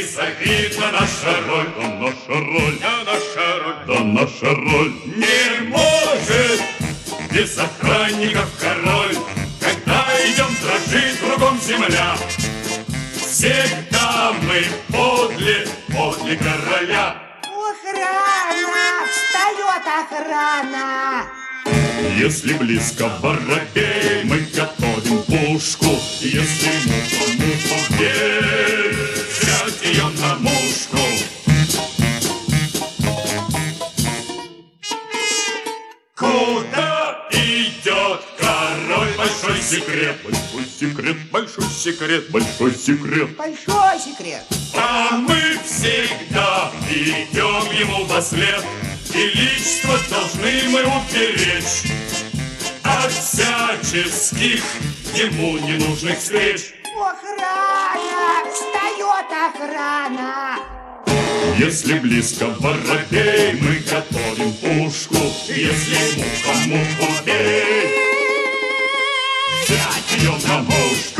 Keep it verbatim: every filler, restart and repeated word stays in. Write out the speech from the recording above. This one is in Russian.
Незавидна наша роль, да наша роль, да наша роль, да наша роль. Не может без охранников король, когда идем, дрожит кругом земля. Всегда мы подле, подле короля. Охрана! Встает охрана! Если близко воробей, мы готовим пушку. Если муха, муха, верь, взять ее на мушку. Куда идет король? Большой секрет, Большой секрет, большой секрет, большой секрет. Большой секрет! А мы всегда идем ему вослед, величество должны мы уберечь от всяческих ему ненужных встреч. Охрана! Встает охрана! Если близко воробей, Мы готовим пушку, если муха, муху бей, взять ее на мушку.